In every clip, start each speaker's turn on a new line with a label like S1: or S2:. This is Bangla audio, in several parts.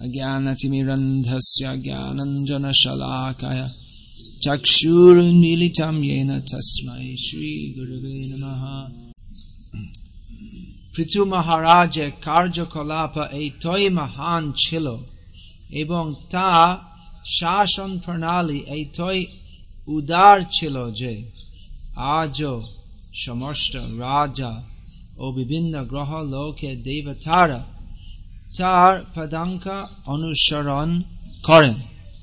S1: अज्ञानतिमिरन्धस्य ज्ञानाञ्जनशलाकया चक्षुरुन्मीलितं येन तस्मै श्रीगुरवे नमः। পৃথু মহারাজের কার্যকলাপ এতই মহান ছিল এবং তা শাসন প্রণালী এতই উদার ছিল যে আজও সমস্ত রাজা ও বিভিন্ন গ্রহ লোকের দেবতারা তার পদাঙ্ক অনুসরণ করেন।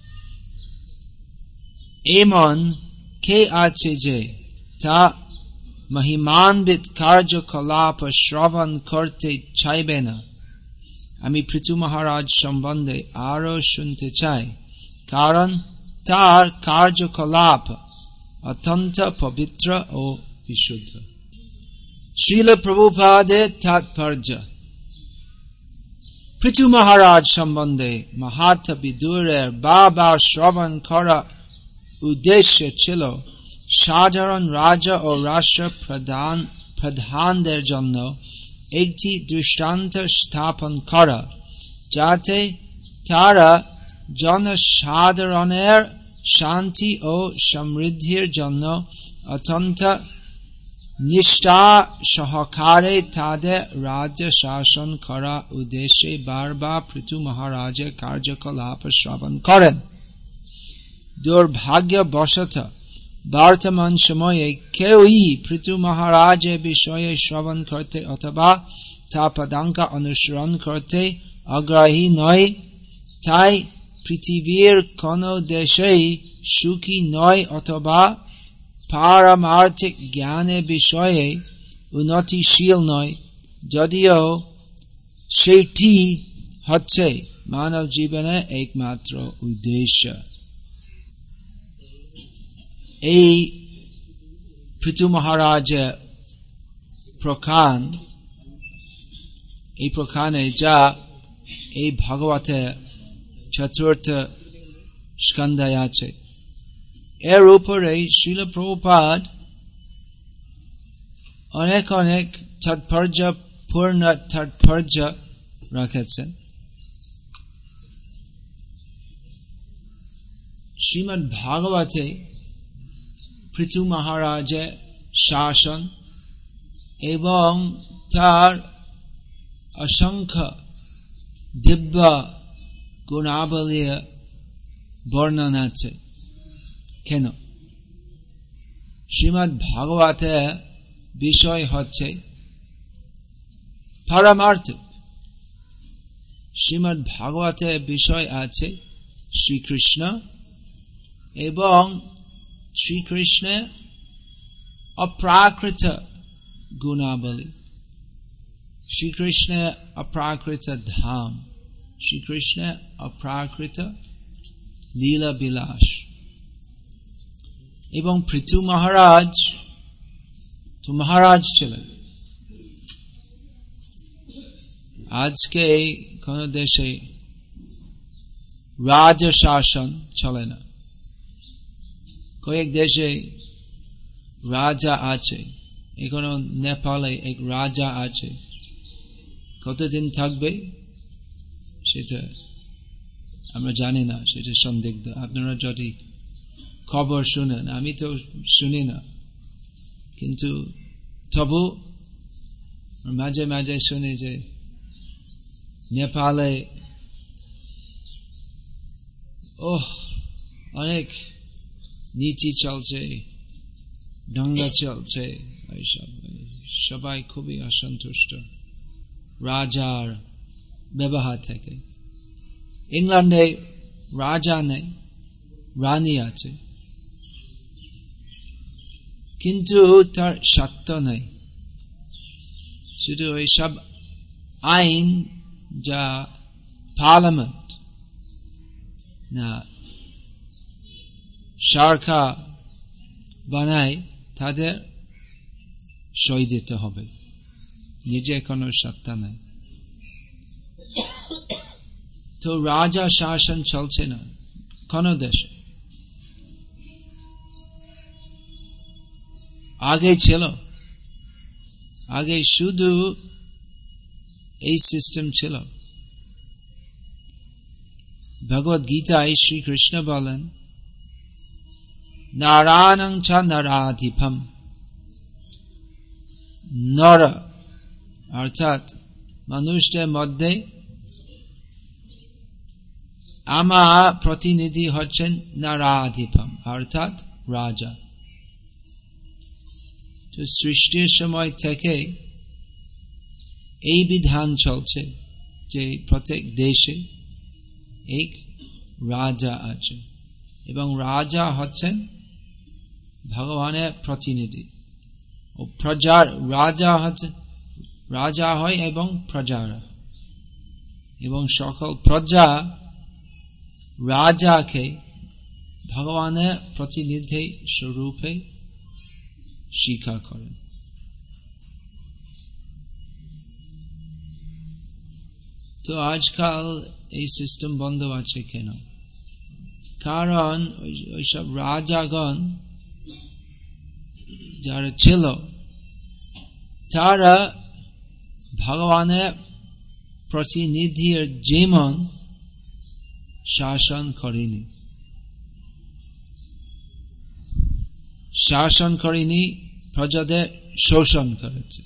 S1: এমন কে আছে যে তা মহিমান্বিত কার্যকলাপ শ্রবণ করতে চাইবে না? আমি পৃথু মহারাজ সম্বন্ধে আরো শুনতে চাই, কারণ তার কার্যকলাপ অত্যন্ত পবিত্র ও বিশুদ্ধ। শ্রীল প্রভুপাদের তাৎপর্য। পৃথু মহারাজ সম্বন্ধে মহাত্মা বিদুরের বারবার শ্রবণ করা উদ্দেশ্য ছিল সাধারণ রাজা ও রাষ্ট্র প্রধানদের জন্য একটি দৃষ্টান্ত স্থাপন করা, যাতে তারা জনসাধারণের শান্তি ও সমৃদ্ধির জন্য অত্যন্ত নিষ্ঠা সহকারে তাদের রাজ্য শাসন করা উদ্দেশ্যে বারবার পৃথু মহারাজের কার্যকলাপ শ্রবণ করেন। দুর্ভাগ্যবশত বর্তমান সময়ে কেউই পৃথু মহারাজের বিষয়ে শ্রবণ করতে অথবা তা পদাঙ্ক অনুসরণ করতে আগ্রহী নয়। তাই পৃথিবীর কোন দেশেই সুখী নয় অথবা পারমার্থিক জ্ঞানের বিষয়ে উন্নতিশীল নয়, যদিও সেটি হচ্ছে মানব জীবনের একমাত্র উদ্দেশ্য। এই পৃথু মহারাজের প্রখানে যা এই ভাগবতের চতুর্থ স্কন্ধে আছে, এর উপরে শ্রীল প্রভুপাদ অনেক অনেক তাৎপর্যপূর্ণ তাৎপর্য রেখেছেন। শ্রীমদ্ ভাগবতে পৃথু মহারাজের শাসন এবং তার অসংখ্য দিব্য গুণাবলীর বর্ণনা আছে। কেন? শ্রীমদ্ ভাগবতের বিষয় হচ্ছে পারমার্থিক। শ্রীমদ্ ভাগবতের বিষয় আছে শ্রীকৃষ্ণ এবং শ্রীকৃষ্ণের অপ্রাকৃত গুণাবলী, শ্রীকৃষ্ণের অপ্রাকৃত ধাম, শ্রীকৃষ্ণের অপ্রাকৃত লীলা বিলাস। এবং পৃথু মহারাজ তো মহারাজ ছিলেন। আজকে কোন দেশে রাজ শাসন চলে না। কয়েক দেশে রাজা আছে, এখনো নেপালে এক রাজা আছে। কতদিন থাকবে সেটা আমরা জানি না, সেটা সন্দিগ্ধ। আপনারা যদি খবর শুনেন, আমি তো শুনি না, কিন্তু তবু মাঝে মাঝে শুনি যে নেপালে অনেক নীতি চলছে, দাঙ্গা চলছে, এইসব। সবাই খুবই অসন্তুষ্ট রাজার ব্যবহার থেকে। ইংল্যান্ডে রাজা নেই, রানী আছে, কিন্তু তার সত্য নেই। শুধু এইসব আইন যা পার্লামেন্ট না সরকার বানায়, তাদের সই দিতে হবে, নিজে কোনো সত্তা নাই। তো রাজা শাসন চলছে না কোন দেশে। আগে ছিল, আগে শুধু এই সিস্টেম ছিল। ভগবদ গীতায় শ্রীকৃষ্ণ বলেন নারায়ণং চ নরাধিপম, নর অর্থাৎ মানুষদের মধ্যে আমার প্রতিনিধি হচ্ছেন নরাধিপম অর্থাৎ রাজা। তো সৃষ্টির সময় থেকে এই বিধান চলছে যে প্রত্যেক দেশে এক রাজা আছে এবং রাজা হচ্ছেন ভগবানের প্রতিনিধি ও প্রজার রাজা হচ্ছেন, রাজা হয় এবং প্রজারা, এবং সকল প্রজা রাজাকে ভগবানের প্রতিনিধি স্বরূপে স্বীকার করেন। তো আজকাল এই সিস্টেম বন্ধ আছে কেন? কারণ ওইসব রাজাগণ যারা ছিল তারা ভগবানের প্রতিনিধির যেমন শাসন করেনি, প্রজাদের শোষণ করেছে।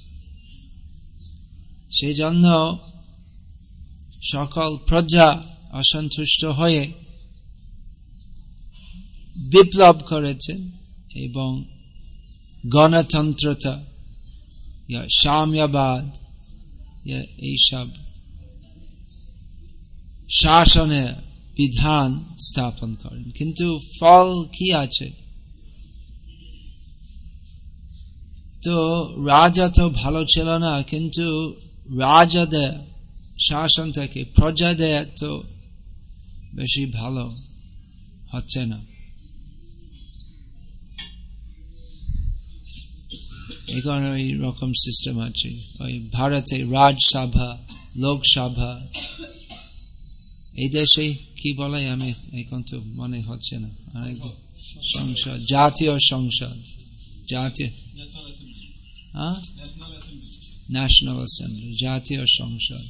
S1: সেই জন্য সকল প্রজা অসন্তুষ্ট হয়ে বিপ্লব করেছেন এবং গণতন্ত্রতা সাম্যবাদ এইসব শাসনের বিধান স্থাপন করেন। কিন্তু ফল কি আছে? তো রাজা তো ভালো ছিল না, কিন্তু রাজাদের শাসন থেকে প্রজাদের তো বেশি ভালো হচ্ছে না। এখন ওই রকম সিস্টেম আছে। ওই ভারতে রাজসভা, লোকসভা, এই দেশে কি বলে আমি এখন তো মনে হচ্ছে না, সংসদ, জাতীয় সংসদ, জাতীয় ন্যাশনাল অ্যাসেম্বলি, জাতীয় সংসদ।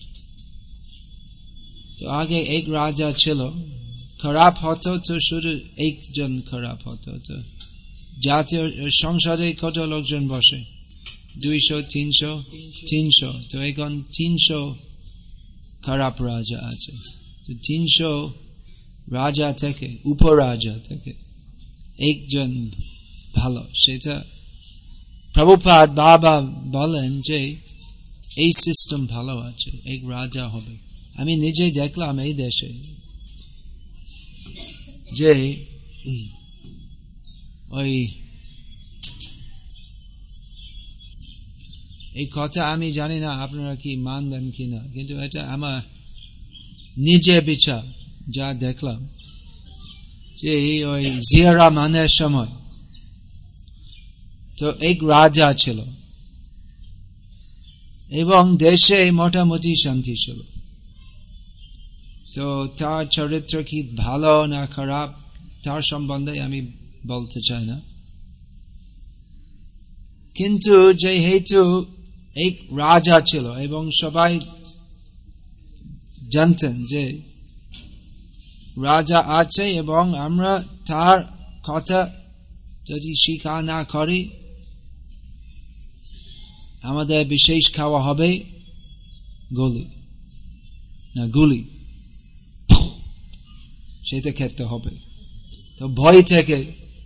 S1: তো আগে এক রাজা ছিল, খারাপ হতো তো শুধু একজন খারাপ হতো। তো জাতীয় সংসদে কত লোকজন বসে? 200, 300। তো এখন 300 খারাপ রাজা আছে। তো 300 রাজা থেকে, উপরাজা থেকে একজন ভালো। সেটা প্রভুপাদ বাবা বলেন যে এই সিস্টেম ভালো আছে, এক রাজা হবে। আমি নিজেই দেখলাম এই দেশে যে ওই এই কথা আমি জানি না আপনারা কি মানবেন কিনা, কিন্তু এটা আমার নিজের বিচার যা দেখলাম যে ওই জিয়া রহমানের সময় তো এক রাজা ছিল এবং দেশে মোটামুটি শান্তি ছিল। তো তার চরিত্র কি ভালো না খারাপ তার সম্বন্ধে আমি বলতে চাই না, কিন্তু যেহেতু এক রাজা ছিল এবং সবাই জানতেন যে রাজা আছে এবং আমরা তার কথা যদি স্বীকার না করি আমাদের বিশেষ খাওয়া হবে গুলি, সেটা খেতে হবে। তো ভয় থেকে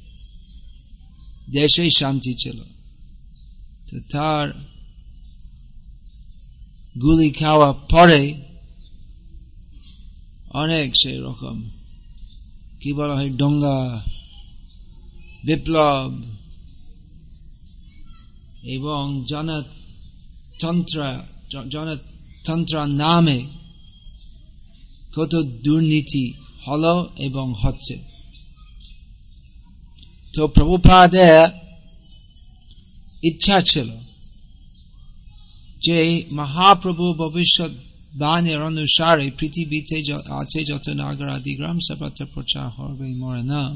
S1: দেশে শান্তি ছিল। তো তার গুলি খাওয়া পরে অনেক সেই রকম কি বলা হয় দঙ্গা, বিপ্লব এবং জনতন্ত্র নামে কত দুর্নীতি হলো এবং হচ্ছে। তো প্রভুপাদের ইচ্ছা ছিল যে মহাপ্রভু ভবিষ্যৎ বাণীর অনুসারে পৃথিবীতে আছে যত নাগর আদি গ্রাম সর্বত্র প্রচার হবে মোর নাম,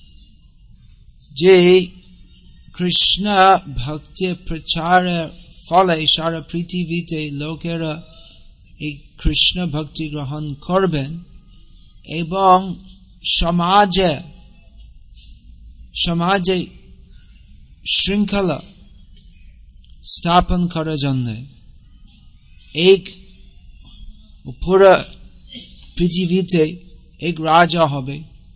S1: যে কৃষ্ণ ভক্তির প্রচারের ফলে সারা পৃথিবীতে লোকেরা এই কৃষ্ণ ভক্তি গ্রহণ করবেন এবং সমাজে শৃঙ্খলা স্থাপন করার জন্য এক পুরো পৃথিবীতে এক রাজা হবে,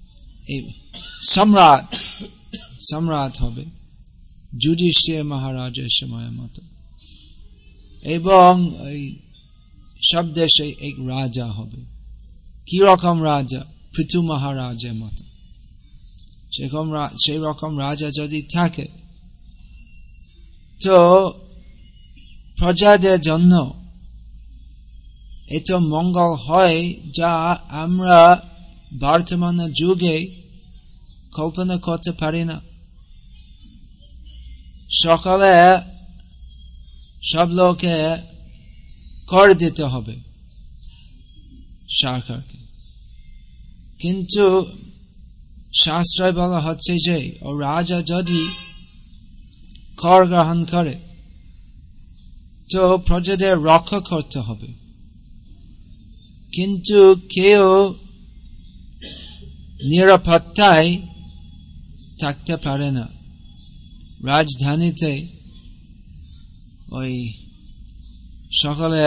S1: সম্রাট হবে যুধিষ্ঠির মহারাজের সময় মতো, এবং সব দেশে এক রাজা হবে। কি রকম রাজা? পৃথু মহারাজের মতো। সেই রকম রাজা যদি থাকে তো প্রজাদের জন্য এত মঙ্গল হয় যা আমরা বর্তমান যুগে কল্পনা করতে পারি না। সকালে সব লোকে কর দিতে হবে সরকারকে, কিন্তু শাস্ত্রে বলা হচ্ছে যে ও রাজা যদি কর গ্রহণ করে তো প্রজাদের রক্ষা করতে হবে, কিন্তু কেউ নিরাপত্তায় থাকতে পারে না। রাজধানীতে ওই সকালে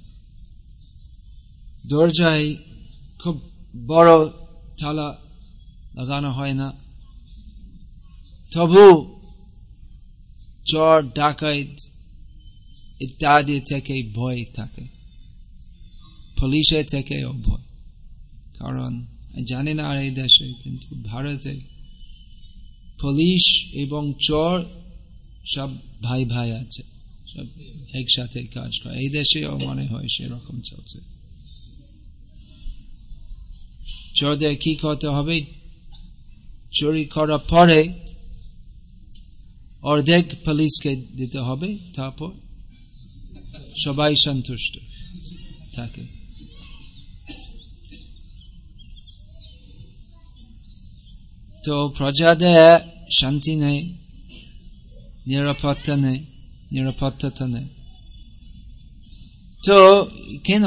S1: দরজায় খুব বড় তালা লাগানো হয় না, তবু চোর ডাকাত ইত্যাদি থেকে ভয় থাকে, পুলিশের থেকেও ভয়। কারণ জানি না আর এই দেশে, কিন্তু ভারতে পুলিশ এবং চোর সব ভাই ভাই আছে, সব একসাথে কাজ করে। এই দেশেও মনে হয় সেরকম চলছে। চোরদের কি করতে হবে? চুরি করার পরে অর্ধেক পুলিশকে দিতে হবে, তারপর সবাই সন্তুষ্ট থাকে। তো প্রজাদের শান্তি নেই, নিরাপত্তা নেই। তো কেন?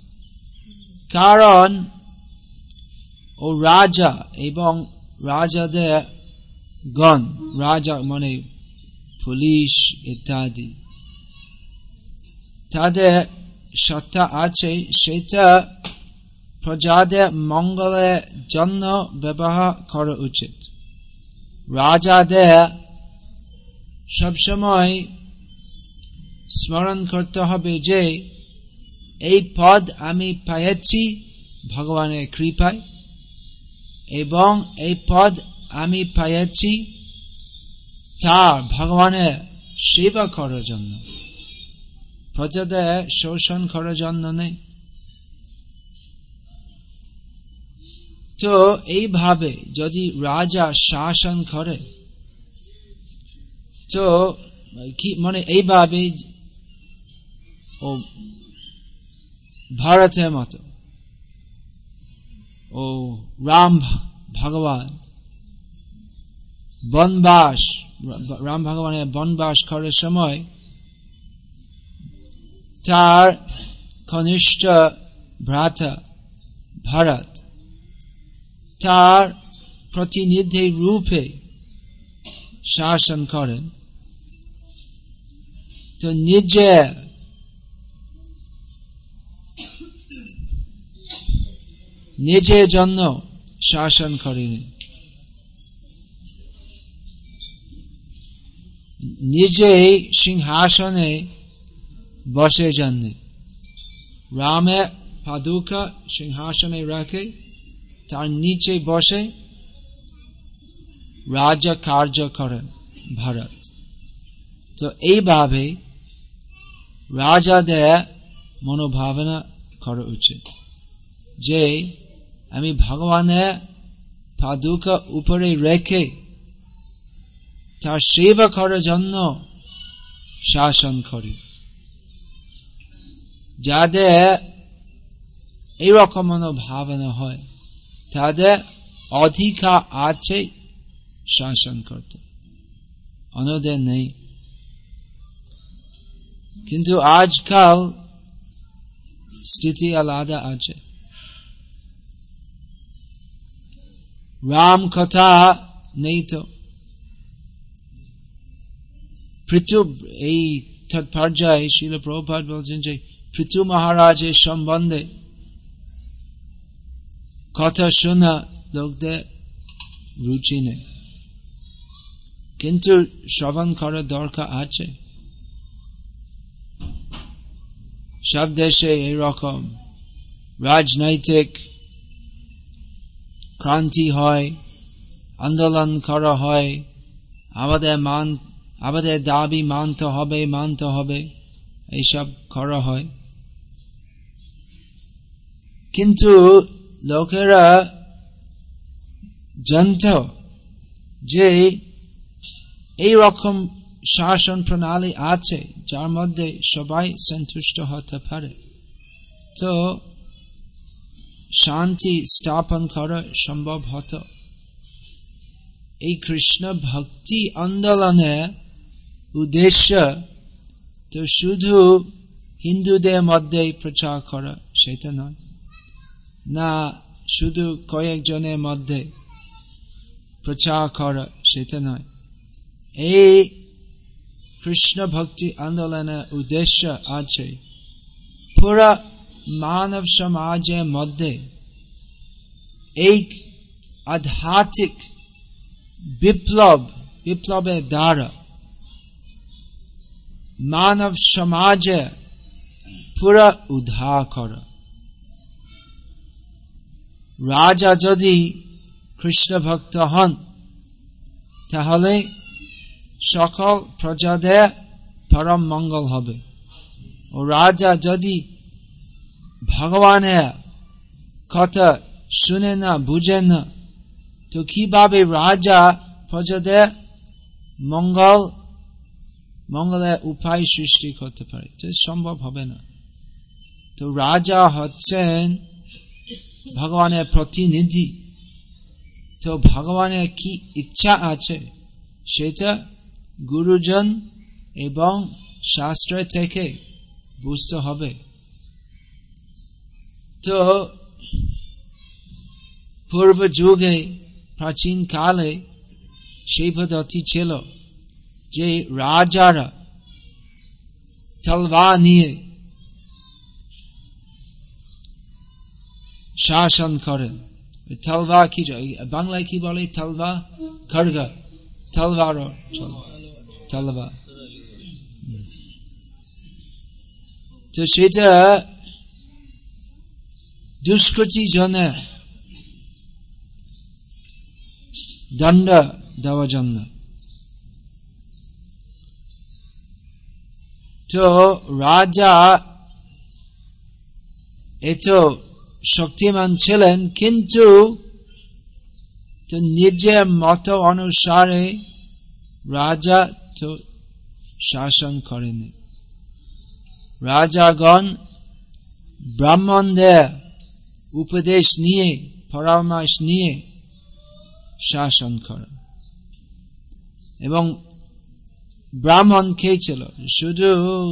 S1: কারণ ও রাজা এবং রাজাদের গণ, রাজা মানে পুলিশ ইত্যাদি, তাদের সত্তা আছে, সেটা প্রজাদের মঙ্গলের জন্য ব্যবহার করা উচিত। রাজাদের সবসময় স্মরণ করতে হবে যে এই পদ আমি পেয়েছি ভগবানের কৃপায়, এবং এই পদ আমি পেয়েছি তার ভগবানের সেবা করার জন্য, প্রজাদের শোষণ করার জন্য নেই। তো এইভাবে যদি রাজা শাসন করে তো কি মানে এইভাবে ও ভারতের মতো ও রাম ভগবানের বনবাস করার সময় তার কনিষ্ঠ ভ্রাতা ভরত তার প্রতিনিধি রূপে শাসন করেন, তো নিজের জন্য শাসন করেনি, নিজেই সিংহাসনে বসে যাননি। রামের পাদুকা সিংহাসনে রাখে তার নিচে বসে রাজা কার্য করেন ভরত। তো এইভাবে রাজাদের মনোভাবনা করা উচিত যে আমি ভগবানের পাদুকা উপরে রেখে তার সেবা করার জন্য শাসন করি। যাদের এইরকম মনোভাবনা হয় তাদের অধিকার আছে শাসন করতে, অন্যদের নেই। কিন্তু আজকাল স্থিতি আলাদা আছে। রাম কথা নেই তো। পৃথু এই তাৎপর্যায় শ্রীল প্রভুপাদ বলছেন যে পৃথু মহারাজের সম্বন্ধে কথা শোনা লোকদের রুচি নেই, কিন্তু শ্রবণ করার দরকার আছে। সব দেশে এইরকম রাজনৈতিক ক্রান্তি হয়, আন্দোলন করা হয়, আমাদের দাবি মানতে হবে, এইসব করা হয়। কিন্তু লোকেরা জানত যে এই রকম শাসন প্রণালী আছে যার মধ্যে সবাই সন্তুষ্ট হতে পারে, তো শান্তি স্থাপন করা সম্ভব হতো। এই কৃষ্ণ ভক্তি আন্দোলনের উদ্দেশ্য তো শুধু হিন্দুদের মধ্যে প্রচার করা সেটা নয়, না শুধু কয়েকজনের মধ্যে প্রচার করা সেটা নয়। এই কৃষ্ণ ভক্তি আন্দোলনের উদ্দেশ্য আছে পুরা মানব সমাজের মধ্যে এক আধ্যাত্মিক বিপ্লবের দ্বারা মানব সমাজে পুরা উদ্ধার করা। রাজা যদি কৃষ্ণ ভক্ত হন তাহলে সকল প্রজাদের পরম মঙ্গল হবে, ও রাজা যদি ভগবানের কথা শুনে না বুঝে না তো কিভাবে রাজা প্রজাদের মঙ্গলের উপায় সৃষ্টি করতে পারে? সম্ভব হবে না। তো রাজা হচ্ছেন ভগবানের প্রতিনিধি, তো ভগবানের কি ইচ্ছা আছে সেটা গুরুজন এবং শাস্ত্র থেকে বুঝতে হবে। তো পূর্ব যুগে প্রাচীন কালে সেই পদ্ধতি ছিল যে রাজারা তলবার নিয়ে শাসন করেন। তলবার কি বাংলায় কি বলে? তলবার, খড়গ, তলবার, তলবার। তো সেটা দুষ্কৃতি জনে দণ্ড দেওয়ার জন্য। তো রাজা এত শক্তিমান ছিলেন, কিন্তু তো নিজের মত অনুসারে রাজা তো শাসন করেনি। রাজাগণ ব্রাহ্মণদের উপদেশ নিয়ে, পরামর্শ নিয়ে শাসন করেন। এবং ব্রাহ্মণ কে ছিল? শুধু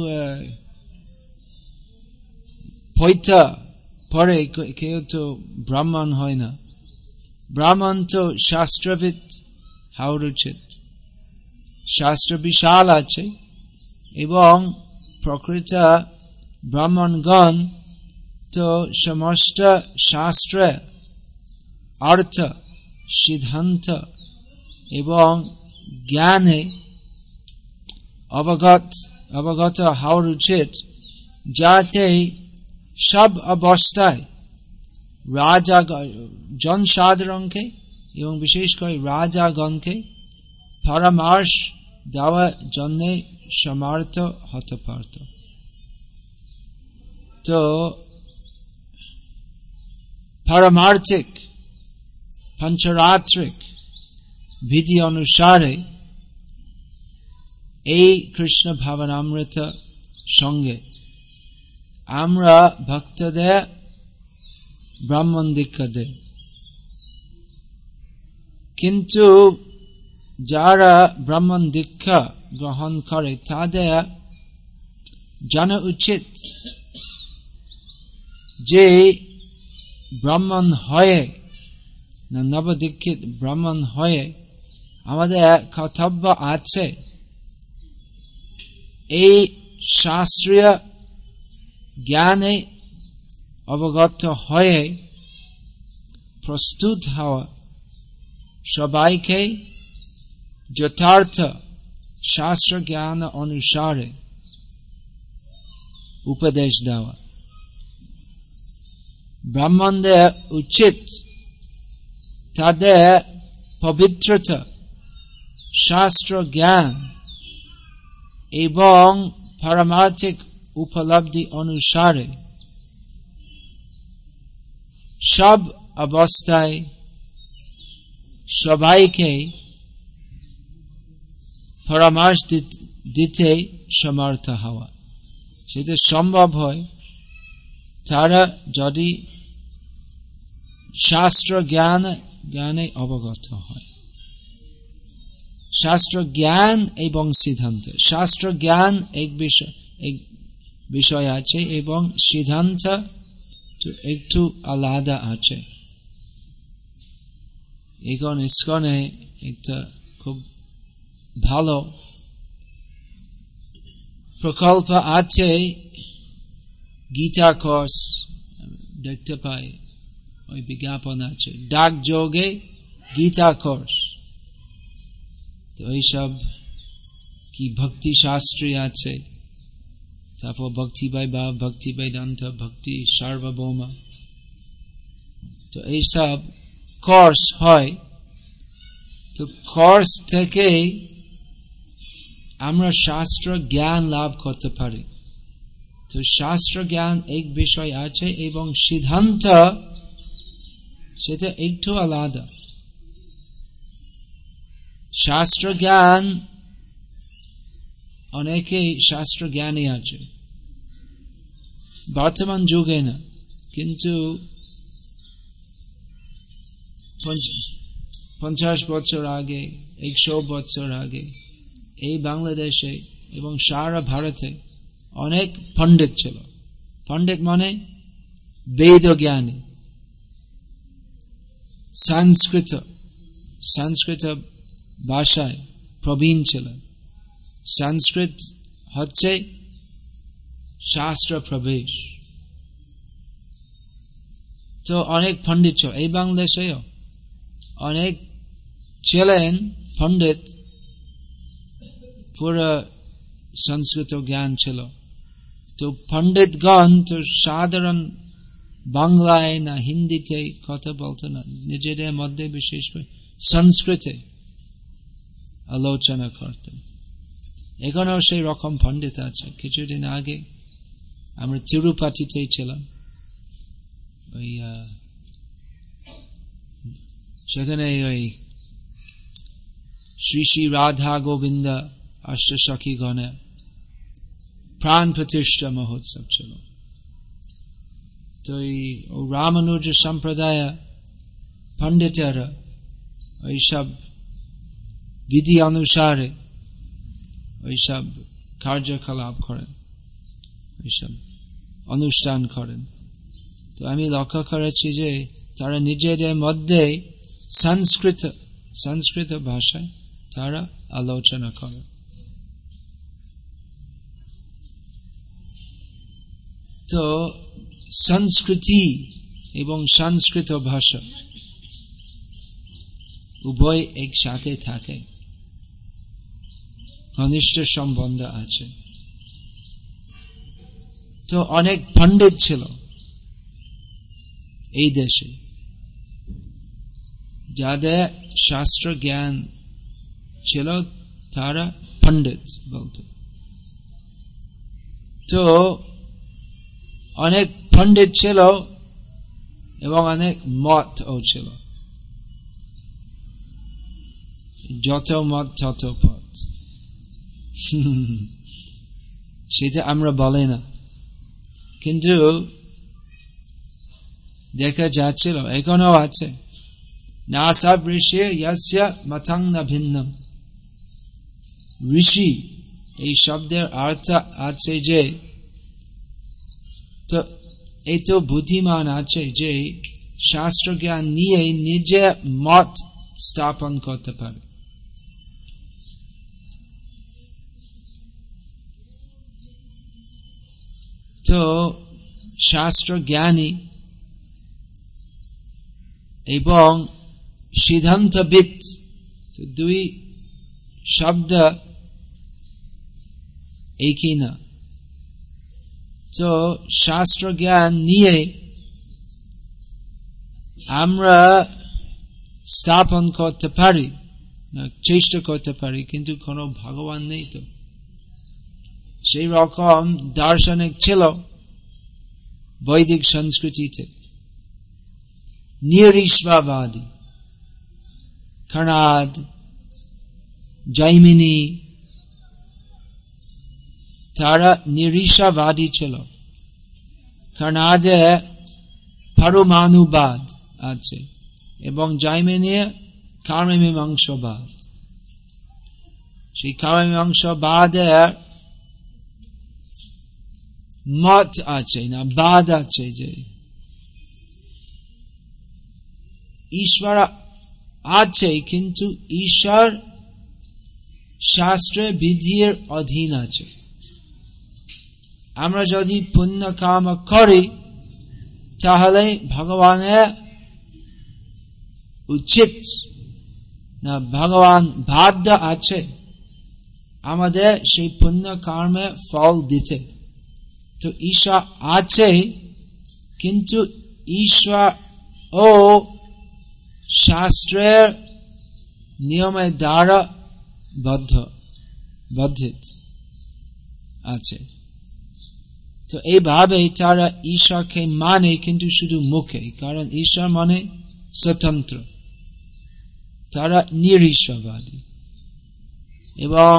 S1: পৈতা পরে কেউ তো ব্রাহ্মণ হয় না। ব্রাহ্মণ তো শাস্ত্রবিদ হওয়া উচিত, শাস্ত্র বিশাল আছে, এবং প্রকৃত ব্রাহ্মণগণ তো সমস্ত শাস্ত্রের অর্থ, সিদ্ধান্ত এবং জ্ঞানে অবগত হওয়া উচিত, যাতে সব অবস্থায় জনসাধারণকে এবং বিশেষ করে রাজাগণকে পরামর্শ দেওয়ার জন্য সমর্থ হতে পারত। তো পারমার্থিক পঞ্চরাত্রিক বিধি অনুসারে এই কৃষ্ণ ভাবনামৃত সঙ্গে আমরা ভক্তদের ব্রাহ্মণ দীক্ষা দেয়। কিন্তু যারা ব্রাহ্মণ দীক্ষা গ্রহণ করে তাদের জানা উচিত যে ব্রাহ্মণ হয়ে না নবদীক্ষিত ব্রাহ্মণ হয়ে আমাদের কর্তব্য আছে এই শাস্ত্রীয় জ্ঞানে অবগত হয়ে প্রস্তুত হওয়া, সবাইকে যথার্থ শাস্ত্র জ্ঞান অনুসারে উপদেশ দেওয়া। ব্রাহ্মণদের উচিত তাদের পবিত্রতা, শাস্ত্র জ্ঞান এবং পারমার্থিক উপলব্ধি অনুসারে সব অবস্থায় সবাইকে পরামর্শ দিতে সমর্থ হওয়া। সেটা সম্ভব হয় তারা যদি শাস্ত্র জ্ঞানে অবগত হয়। শাস্ত্র জ্ঞান এবং সিদ্ধান্ত, শাস্ত্র জ্ঞান এক বিষয় আছে এবং সিদ্ধান্ত একটু আলাদা আছে। এখন ইস্কনে একটা খুব ভালো প্রকল্প আছে, গীতা কোর্স দেখতে পাই, ওই বিজ্ঞাপন আছে, ডাক যোগে গীতা কোর্স। তো এইসব কি ভক্তি শাস্ত্রী আছে, তারপর ভক্তি বৈভব, ভক্তি বেদান্ত, ভক্তি সার্বভৌম, তো এইসব কোর্স হয়। তো কোর্স থেকে আমরা শাস্ত্র জ্ঞান লাভ করতে পারি। তো শাস্ত্র জ্ঞান এক বিষয় আছে এবং সিদ্ধান্ত সেটা একটু আলাদা। শাস্ত্র জ্ঞান, অনেকে শাস্ত্র জ্ঞানী আছে বর্তমান যুগে না, কিন্তু 50 বছর আগে, 100 বছর আগে এই বাংলাদেশে এবং সারা ভারতে অনেক পণ্ডিত ছিল। পণ্ডিত মানে বেদ জ্ঞানী, সংস্কৃত ভাষায় প্রবীণ ছিলেন। সংস্কৃত হচ্ছে শাস্ত্র প্রবেশ। তো অনেক পণ্ডিত ছিল, এই বাংলাদেশেও অনেক ছিলেন পণ্ডিত, পুরো সংস্কৃত জ্ঞান ছিল। তো পণ্ডিতগণ তো সাধারণ বাংলায় না হিন্দিতে কথা বলতো না, নিজেদের মধ্যে বিশেষ করে সংস্কৃতে আলোচনা করতেন। এখনো সেই রকম পণ্ডিত আছে। কিছুদিন আগে আমরা তিরুপতিতে ছিলাম, ওই সেখানে ওই শ্রী শ্রী রাধা গোবিন্দ অষ্টসখী গণে প্রাণ প্রতিষ্ঠা মহোৎসব ছিল। তো এই রামানুজ সম্প্রদায় পণ্ডিতেরা ওইসব বিধি অনুসারে ওইসব কার্যকলাপ করেন, ওইসব অনুষ্ঠান করেন। তো আমি লক্ষ্য করেছি যে তারা নিজেদের মধ্যে সংস্কৃত ভাষায় তারা আলোচনা করে। তো সংস্কৃতি এবং সংস্কৃত ভাষা উভয় একসাথে থাকে, ঘনিষ্ঠ সম্বন্ধ আছে। তো অনেক পণ্ডিত ছিল এই দেশে, যাদের শাস্ত্র জ্ঞান ছিল তারা পণ্ডিত বলত। তো অনেক পণ্ডিত ছিল এবং অনেক মতও ছিল, যত মত তত পথ, সেটা আমরা বলে না, কিন্তু দেখা যাচ্ছিল এখনো আছে। না সব ঋষি ইয়াস্য মতং না ভিন্নম। ঋষি এই শব্দের অর্থ আছে যে তো এই তো বুদ্ধিমান আছে যে শাস্ত্র জ্ঞান নিয়ে নিজে মত স্থাপন করতে পারে। তো শাস্ত্র জ্ঞানী এবং সিদ্ধান্তবিদ দুই শব্দ একই না। তো শাস্ত্র জ্ঞান নিয়ে আমরা স্থাপন করতে পারি, চেষ্টা করতে পারি, কিন্তু কোনো ভগবান নেই। তো সেই রকম দার্শনিক ছিল বৈদিক সংস্কৃতিতে, নিরীশ্বরবাদী, কণাদ, জৈমিনী, তারা নিরীশ্বরবাদী ছিল। কণাদে পরমাণুবাদ আছে এবং জৈমিনী কর্মমীমাংসাবাদ। সেই কর্মমীমাংসাবাদের মত আছে না, বাদ আছে যে ঈশ্বর আছে, কিন্তু ঈশ্বর শাস্ত্রে বিধির অধীন আছে। আমরা যদি পুণ্য কাম করি তাহলে ভগবানের উচিত না, ভগবান বাধ্য আছে আমাদের সেই পুণ্য কর্মে ফল দিতে। তো ঈশ্বর আছে, কিন্তু ঈশ্বর ও শাস্ত্রের নিয়মের দ্বারা বদ্ধিত আছে। তো এইভাবে তারা ঈশ্বরকে মানে, কিন্তু শুধু মুখে, কারণ ঈশ্বর মানে স্বতন্ত্র। তারা নিরীশ্বরবাদী এবং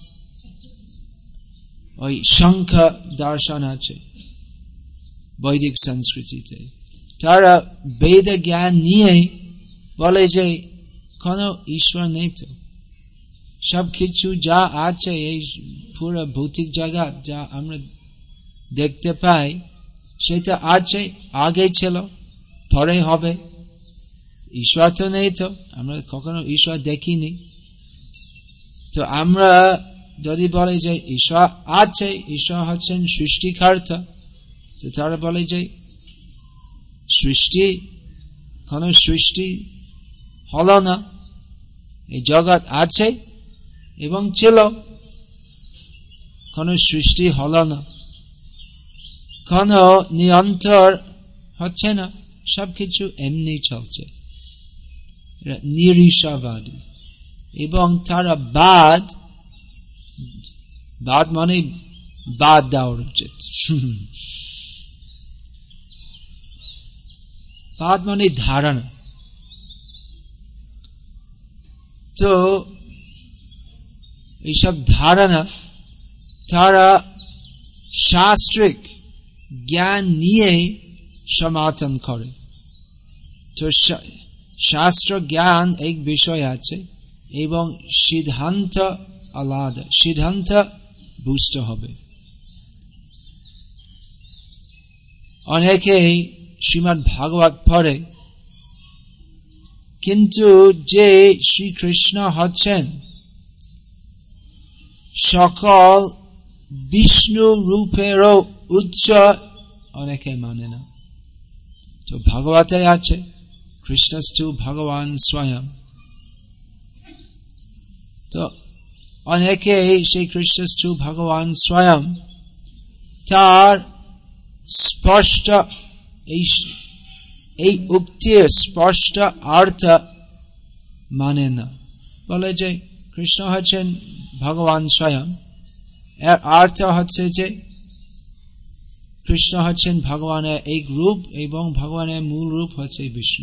S1: ওই সংখ্যা দর্শন আছে বৈদিক সংস্কৃতিতে। তারা বেদ জ্ঞান নিয়ে বলে যে কোন ঈশ্বর নেই। তো সবকিছু যা আছে, এই পুরো ভৌতিক জগৎ যা আমরা দেখতে পাই, সেটা আছে, আগে ছিল, পরে হবে। ঈশ্বর তো নেই, তো আমরা কখনো ঈশ্বর দেখিনি। তো আমরা যদি বলে যে ঈশ্বর আছে, ঈশ্বর হচ্ছেন সৃষ্টিকর্তা, তো তারা বলে যে কোন সৃষ্টি হলো না, এই জগৎ আছে এবং ছিল, কোন সৃষ্টি হলো না, কোন নিয়ন্ত্রণ হচ্ছে না, সবকিছু এমনি চলছে। নিরীশ্বরবাদী এবং তারা বাদ মানে বাদ দেওয়া উচিত। বাদ মানে ধারণা। তো এইসব ধারণা তারা শাস্ত্রিক জ্ঞান নিয়ে সমর্থন করে। তো শাস্ত্র জ্ঞান এক বিষয় আছে এবং সিদ্ধান্ত আলাদা, সিদ্ধান্ত বুঝতে হবে। অনেকেই শ্রীমদ্ ভাগবত পড়ে, কিন্তু যে শ্রীকৃষ্ণ হচ্ছেন সকল বিষ্ণু রূপেরও উচ্চ, অনেকে মানে না। তো ভাগবতে আছে কৃষ্ণস্তু ভগবান স্বয়ং। তো অনেকে সেই কৃষ্ণস্তু ভগবান স্বয়ং তার স্পষ্ট এই উক্তির স্পষ্ট অর্থ মানে না, বলে যে কৃষ্ণ হচ্ছেন ভগবান স্বয়ং, এর অর্থ হচ্ছে যে কৃষ্ণ হচ্ছেন ভগবানের এক রূপ এবং ভগবানের মূল রূপ হচ্ছে বিষ্ণু।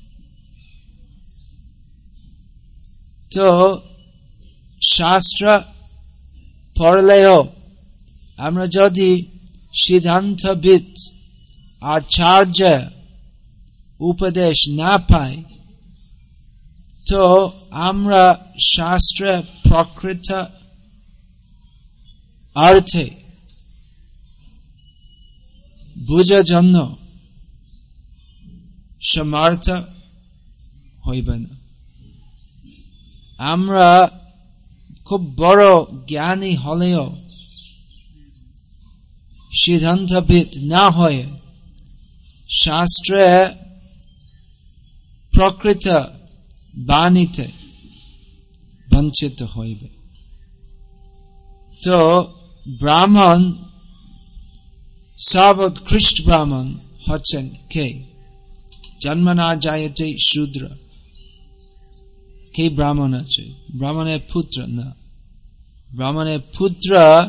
S1: তো শাস্ত্র পড়লেও আমরা যদি সিদ্ধান্তবিদ আচার্য উপদেশ না পাই, তো আমরা শাস্ত্রের প্রকৃত অর্থে বুঝার জন্য সমর্থ হইবে না। আমরা খুব বড় জ্ঞানী হলেও সিদ্ধান্তবিদ না হয়ে শাস্ত্রে প্রকৃত বাণীতে বঞ্চিত হইবে। তো ব্রাহ্মণ, সর্বোৎকৃষ্ট ব্রাহ্মণ হচ্ছেন কে? জন্মনা জায়তে শূদ্র। কে ব্রাহ্মণ আছে? ব্রাহ্মণের পুত্র না। ব্রাহ্মণের পুত্র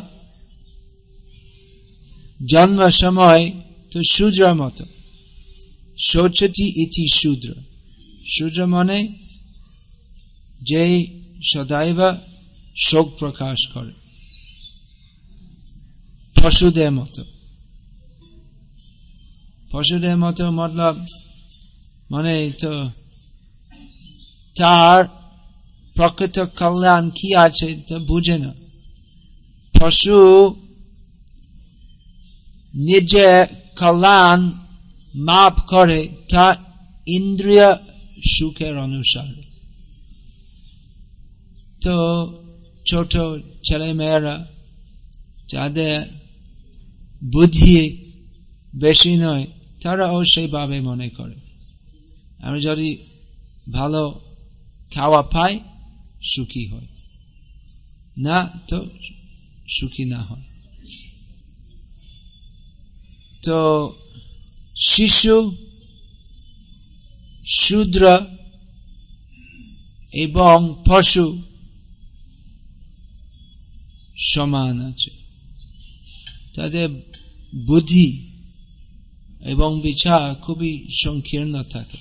S1: জন্ম সময় তো শূদ্রের মতো। শোচতি ইতি শূদ্র। শূদ্র মানে যে সদাইব শোক প্রকাশ করে, পশুদের মতো। পশুদের মতো মতলব মানে তো তার প্রকৃত কল্যাণ কি আছে তা বুঝে না। পশু নিজে কল্যাণ মাপ করে তা ইন্দ্রিয় সুখের অনুসারে। তো ছোট ছেলে মেয়েরা যাদের বুদ্ধি বেশি নয় তারাও সেইভাবে মনে করে আমরা যদি ভালো খাওয়া পাই সুখী হয়, না তো সুখী না হয়। তো শিশু, শূদ্র এবং পশু সমান আছে। তাদের বুদ্ধি এবং বিচার খুবই সংকীর্ণ থাকে।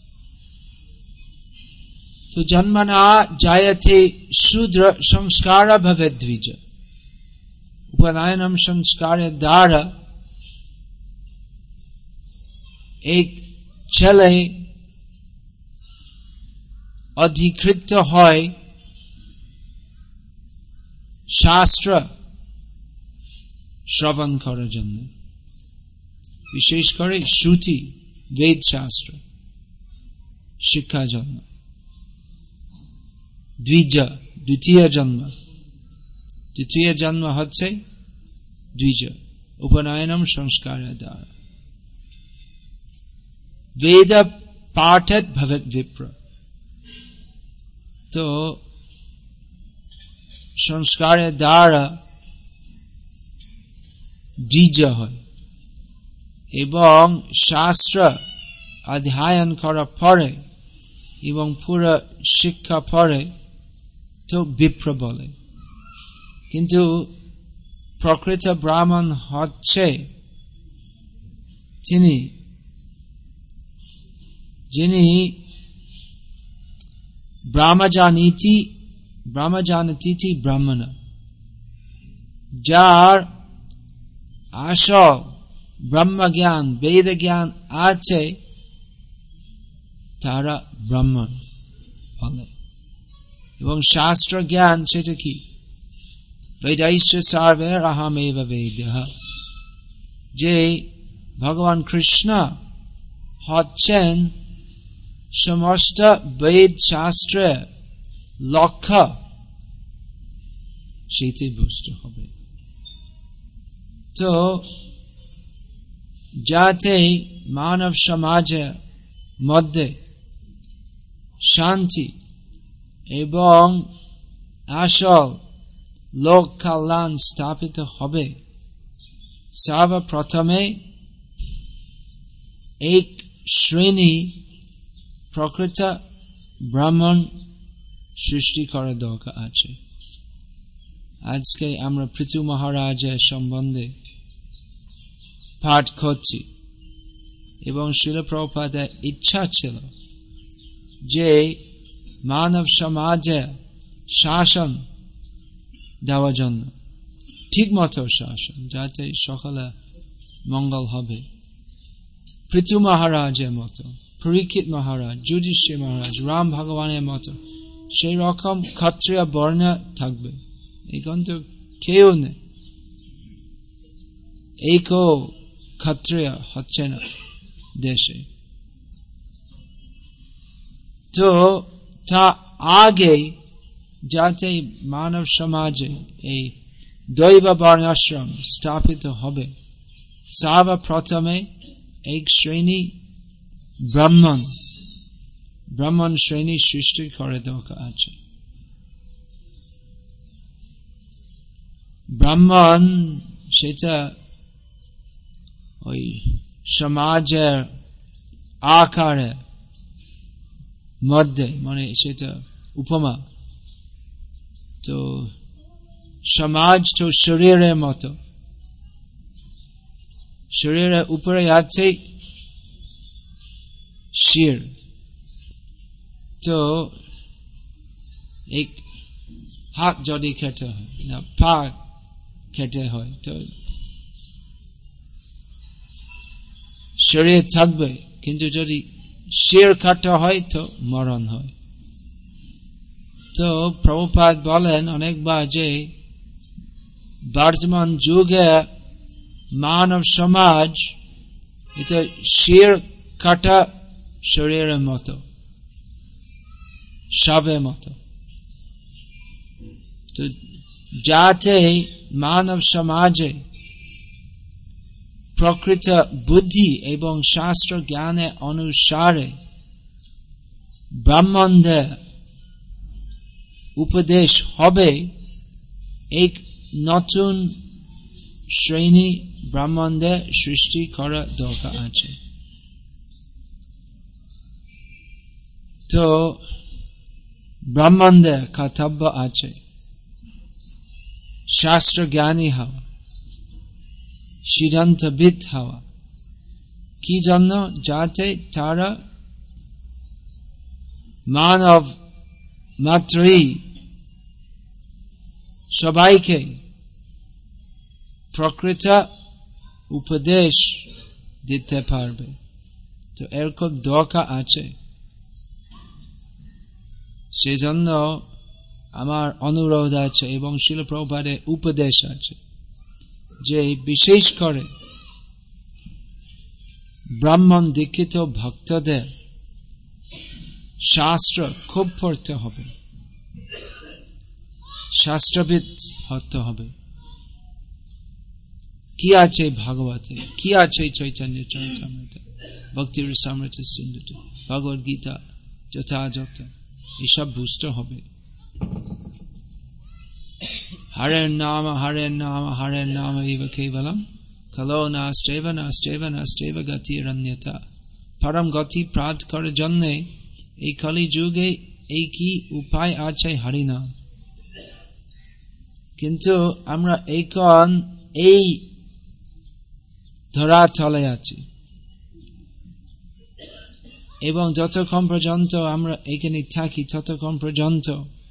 S1: তো জন্মনা জায়তে শূদ্র সংস্কার ভবে দ্বিজ। উপনয়নম সংস্কারের দ্বারা এক ছেলে অধিকৃত হয় শাস্ত্র শ্রবণ করার জন্য, বিশেষ করে শ্রুতি বেদ শাস্ত্র শিক্ষার জন্য। দ্বিতীয় জন্ম হচ্ছে দ্বিজ, উপনয়নম সংস্কারের দ্বারা। বেদ পাঠেত ভবেত বিপ্র। তো সংস্কারের দ্বারা দ্বিজ হয় এবং শাস্ত্র অধ্যয়ন করার পরে এবং পুরো শিক্ষা পরে তো বিপ্র বলে। কিন্তু প্রকৃত ব্রাহ্মণ হচ্ছে যিনি ব্রহ্মজানীতি ব্রাহ্মণ, যার আসল ব্রহ্মজ্ঞান বেদ জ্ঞান আছে তারা ব্রাহ্মণ বলে। এবং শাস্ত্র জ্ঞান সেটা কি? বেদাইশ্চ সর্বের অহমেব বেদঃ। যে ভগবান কৃষ্ণ হচ্ছেন সমস্ত বেদ শাস্ত্রের লক্ষ্য, সেটি বুঝতে হবে। তো যাতে মানব সমাজের মধ্যে শান্তি এবং আসল লোক কল্যাণ স্থাপিত হবে, সর্বপ্রথমে এক শ্রেণী প্রকৃত ব্রাহ্মণ সৃষ্টি করা দরকার আছে। আজকে আমরা পৃথু মহারাজের সম্বন্ধে পাঠ করছি এবং শিল প্রভুপাদের ইচ্ছা ছিল যে মানব সমাজে শাসন দেওয়ার জন্য, ঠিক মতো শাসন, যাতে সকলে মঙ্গল হবে। পৃথু মহারাজের মতো, পরীক্ষিত মহারাজ, যুধিষ্ঠির মহারাজ, রাম ভগবানের মতো সেই রকম ক্ষত্রিয় বর্ণ থাকবে। এখন তো কেউ নেই, একও ক্ষত্রিয় হচ্ছে না দেশে। তো তা আগে যাতে মানব সমাজে এই দৈব বর্ণাশ্রম স্থাপিত হবে, সর্বপ্রথমে এক শ্রেণী ব্রাহ্মণ শ্রেণী সৃষ্টি করে দরকার আছে। ব্রাহ্মণ সেটা ওই সমাজের আকারে মধ্যে, মানে সেটা উপমা। তো সমাজ তো শরীরের মতো, শরীরের উপরে আছে শির। তো এক হাত যদি খেতে হয় না পা খেতে হয়, তো শরীর থাকবে, কিন্তু যদি শির কাটা হয় তো মরণ হয়। তো প্রভুপাদ বলেন অনেকবার যে বর্তমান যুগে মানব সমাজ এটা শির কাটা শরীরের মতো, শবের মতো। তো যাতে মানব সমাজে প্রকৃত বুদ্ধি এবং শাস্ত্র জ্ঞানের অনুসারে ব্রাহ্মণদের উপদেশ হবে, এক নতুন শ্রেণী ব্রাহ্মণদের সৃষ্টি করা দরকার আছে। তো ব্রাহ্মণদের কর্তব্য আছে শাস্ত্র জ্ঞানী হওয়া, সিদ্ধান্তবিদ হওয়া। কি জন্য? যাতে তারা মানব মাত্রই সবাইকে প্রকৃত উপদেশ দিতে পারবে। তো এরকম দরকার আছে। সেজন্য আমার অনুরোধ আছে এবং শিল প্রভুপাদের উপদেশ আছে যে বিশেষ করে ব্রাহ্মণ দীক্ষিত ভক্তদের শাস্ত্র খুব পড়তে হবে, শাস্ত্রবিদ হতে হবে। কি আছে ভাগবতে, কি আছে চৈতন্য চরিতামৃতে, ভক্তি রসামৃত সিন্ধুতে, ভগবদ গীতা যথাযথ, এসব বুঝতে হবে। হরে নাম হরে নাম হরে নাম এব কেবলম কলো নাস্তেব নাস্তেব নাস্তেব গতিরন্যথা। পরম গতি প্রাপ্ত করার জন্য এই কলি যুগে একই উপায় আছে, হরিনাম। কিন্তু আমরা এখন এই ধরাতলে আছি, এবং যতক্ষণ পর্যন্ত আমরা এখানে থাকি ততক্ষণ পর্যন্ত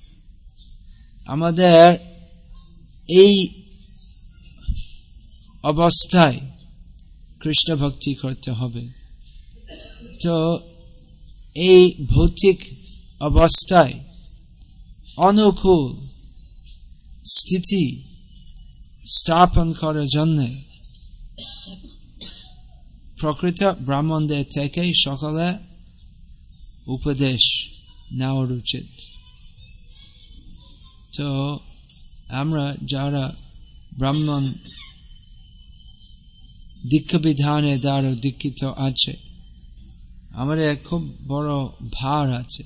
S1: আমাদের এই অবস্থায় কৃষ্ণ ভক্তি করতে হবে। তো এই ভৌতিক অবস্থায় অনুকূল স্থিতি স্থাপন করার জন্য প্রকৃত ব্রাহ্মণদের থেকে সকলে উপদেশ নেওয়া উচিত। তো আমরা যারা ব্রাহ্মণ দীক্ষা বিধানের দ্বারা দীক্ষিত আছে, আমাদের খুব বড় ভার আছে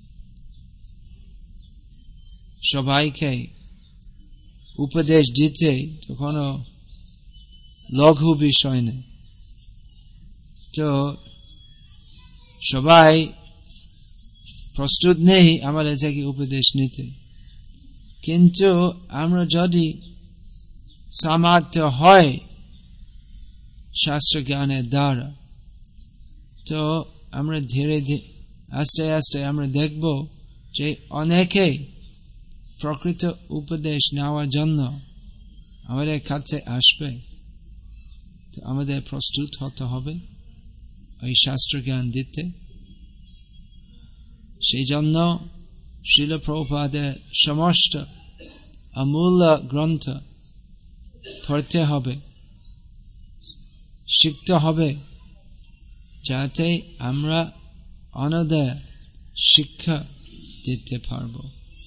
S1: সবাইকে উপদেশ দিতে। তো কোনো লঘু বিষয় নেই। তো সবাই প্রস্তুত নেই আমাদের থেকে উপদেশ নিতে, কিন্তু আমরা যদি সামর্থ্য হয় শাস্ত্র জ্ঞানের দ্বারা, তো আমরা ধীরে ধীরে আস্তে আস্তে আমরা দেখব যে অনেকে প্রকৃত উপদেশ নেওয়ার জন্য আমাদের কাছে আসবে। তো আমাদের প্রস্তুত হতে হবে ওই শাস্ত্র জ্ঞান দিতে। সেই জন্য শিল প্রভুপাদের সমস্ত অমূল্য গ্রন্থ পড়তে হবে, শিখতে হবে, যাতে আমরা অন্যদের শিক্ষা দিতে পারবো।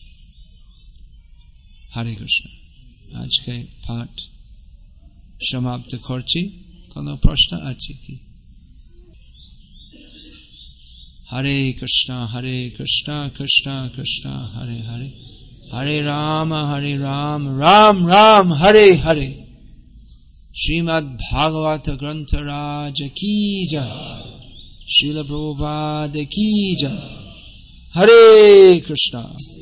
S1: হরে কৃষ্ণ। আজকে পাঠ সমাপ্ত করছি। কোনো প্রশ্ন আছে কি? হরে কৃষ্ণ কৃষ্ণ কৃষ্ণ হরে হরে, হরে রাম রাম রাম হরে হরে। श्रीमद् भागवत ग्रंथ राज की जय, श्रील प्रभुपाद की जय। हरे कृष्णा।